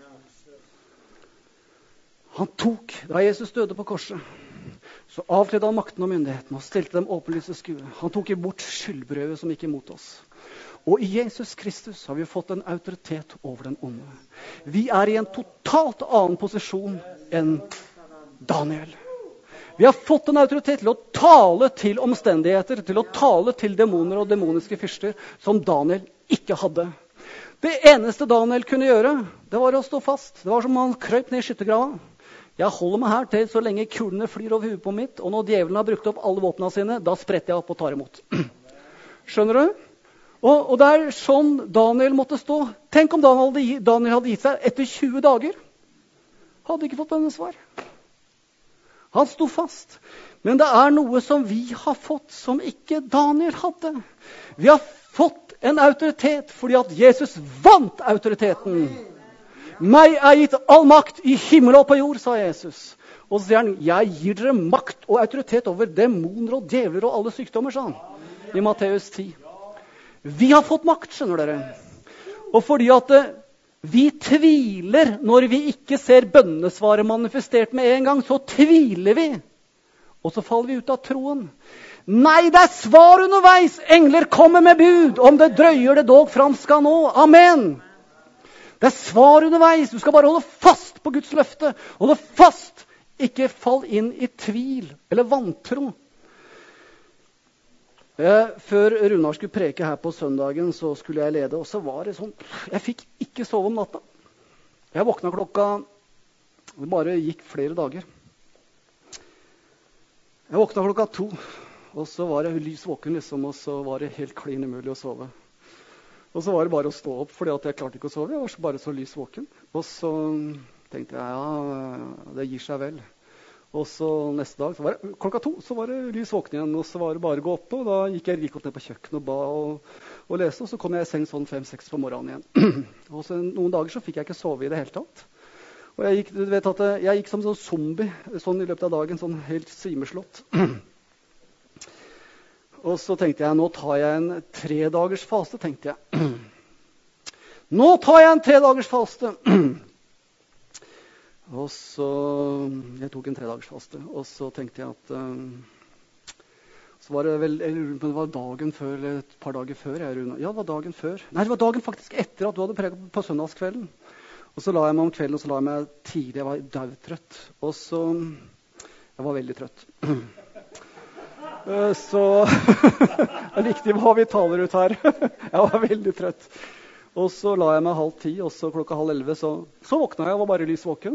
Han tok, da Jesus døde på korset, så avkledde han makten og myndigheten og stilte dem åpenlyse skue. Han tok bort skyldbrødet som gikk imot oss. Og i Jesus Kristus har vi fått en autoritet over den onde. Vi er i en totalt annen posisjon enn Daniel. Vi har fått en autoritet til å tale til omstendigheter, til å tale til demoner og demoniske fyrster, som Daniel ikke hadde. Det eneste Daniel kunne gjøre, det var å stå fast. Det var som han krøp ned i skyttergrava. Jeg holder meg her til så lenge kulene flyr over huet på mitt, og når djevelen har brukt opp alle våpnene sine, da spretter jeg opp og tar imot. Skjønner du? Og det er sånn Daniel måtte stå. Tenk om Daniel hadde gitt seg etter 20 dager. Hadde ikke fått bønnesvar. Han sto fast. Men det er noe som vi har fått som ikke Daniel hadde. Vi har fått en autoritet fordi at Jesus vant autoriteten. Meg er gitt all makt i himmel og på jord, sa Jesus. Og så sier han, jeg gir dere makt og autoritet over demoner og djevler og alle sykdommer, sa han. I Matteus 10. Vi har fått makt, skjønner dere. Og fordi at vi tviler når vi ikke ser bønnesvaret manifestert med en gang, så tviler vi. Og så faller vi ut av troen. Nei, det er svar underveis. Engler kommer med bud. Om det drøyer det dog fram skal nå. Amen. Det er svar underveis. Du skal bare holde fast på Guds løfte. Holde fast. Ikke fall inn i tvil eller vantro. Før Runar skulle preke her på søndagen, så skulle jeg lede. Og så var det sånn, jeg fikk ikke sove om natta. Jeg våkna det bare gikk flere dager. Jeg våkna 2, og så var jeg lys våken liksom, og så var det helt klin umulig å sove. Og så var det bare å stå opp, fordi at jeg klarte ikke å sove. Jeg var bare så lys våken. Og så tenkte jeg, ja, det gir seg vel. Og så neste dag, så var det, klokka 2, så var det lys våken igjen. Og så var det bare å gå opp, og da gikk jeg like godt ned på kjøkkenet og ba og leste. Og så kom jeg i seng sånn 5-6 på morgenen igjen. Og så noen dager så fikk jeg ikke sove i det hele tatt. Og jeg gikk, du vet at jeg gikk som en sånn zombie sånn i løpet av dagen, sånn helt svimeslått. Og så tenkte jeg, nå tar jeg en 3-dagers faste, tenkte jeg. Nå tar jeg en 3-dagers faste. Og så, jeg tok en 3-dagers faste, og så tenkte jeg at, så var det vel, det var dagen før, eller et par dager før, ja, det var dagen før. Nei, det var dagen faktisk etter at du hadde preket på søndagskvelden. Og så la jeg meg om kvelden, og så la jeg meg tidlig, jeg var daudtrøtt. Og så, jeg var veldig trøtt. Så, det er viktig hva vi taler ut her. Jeg var veldig trøtt. Og så la jeg meg 9:30, og så klokka 10:30, så våkna jeg og var bare lys våken.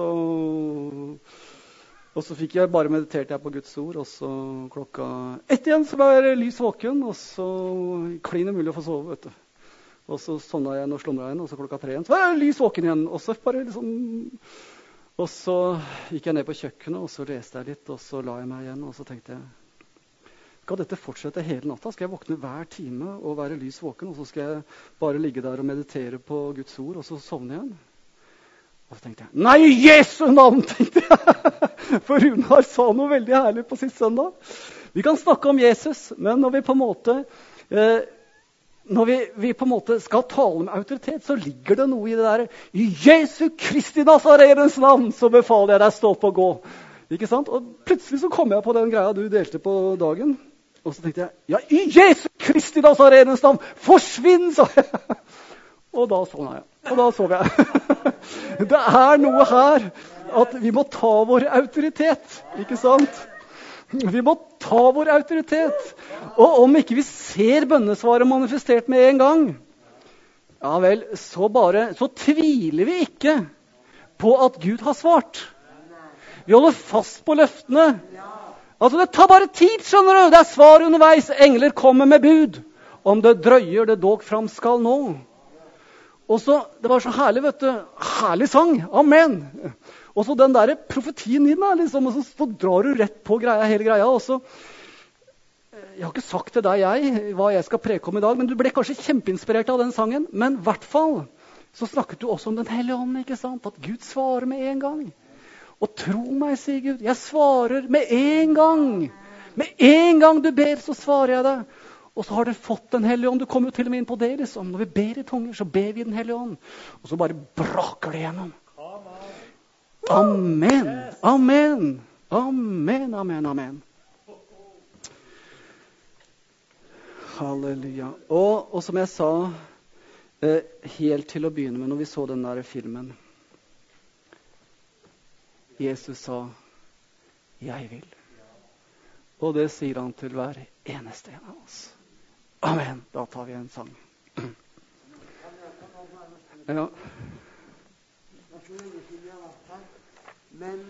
Og så fikk jeg bare meditert jeg på Guds ord, og så klokka 1 igjen så var jeg lys våken, og så klin det mulig å få sove, vet du. Og så sovna jeg og slumra igjen, og så klokka 3 igjen så var jeg lys våken igjen. Og så bare liksom, og så gikk jeg ned på kjøkkenet, og så leste jeg litt, og så la jeg meg igjen, og så tenkte jeg, skal dette fortsette hele natta? Skal jeg våkne hver time og være lys våken, og så skal jeg bare ligge der og meditere på Guds ord, og så sovne igjen? Og så tenkte jeg, nei, Jesu navn, tenkte jeg. For Runar sa noe veldig herlig på sist søndag. Vi kan snakke om Jesus, men når vi på en måte, skal tale med autoritet, så ligger det noe i det der, i Jesu Kristi Nazarens navn, så befaler jeg deg stå opp og gå. Ikke sant? Og plutselig så kom jeg på den greia du delte på dagen. Og så tenkte jeg, ja, i Jesu Kristi Nazarens navn, forsvinn, sa jeg. Og da sovna jeg. Og da sov jeg. Det er noe her at vi må ta vår autoritet, ikke sant? Vi må ta vår autoritet. Og om ikke vi ser bønnesvaret manifestert med en gang, ja vel, så tviler vi ikke på at Gud har svart. Vi holder fast på løftene. Altså, det tar bare tid, skjønner du. Det er svar underveis. Engler kommer med bud. Om det drøyer, det dog fram skal nå. Og så, det var så herlig, vet du. Herlig sang. Amen. Og så den der profetien din, liksom, og så drar du rett på hele greia. Og så, jeg har ikke sagt til deg hva jeg skal preke om i dag, men du ble kanskje kjempeinspirert av den sangen. Men i hvert fall så snakket du også om den hellige ånden, ikke sant? At Gud svarer med en gang. Og tro meg, sier Gud, jeg svarer med en gang. Med en gang du ber, så svarer jeg deg. Og så har dere fått den hellige ånd. Du kommer jo til og med inn på det, liksom. Når vi ber i tunger, så ber vi den hellige ånd. Og så bare braker det gjennom. Amen. Amen. Amen, amen, amen. Halleluja. Og som jeg sa, helt til å begynne med, når vi så den der filmen, Jesus sa, jeg vil. Og det sier han til hver eneste en av oss. Amen. Da tar vi en sang. Ja. Men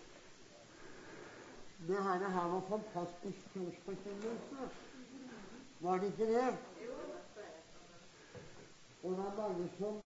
det her var fantastisk trosforkynnelse. Var det ikke det? Og det er mange som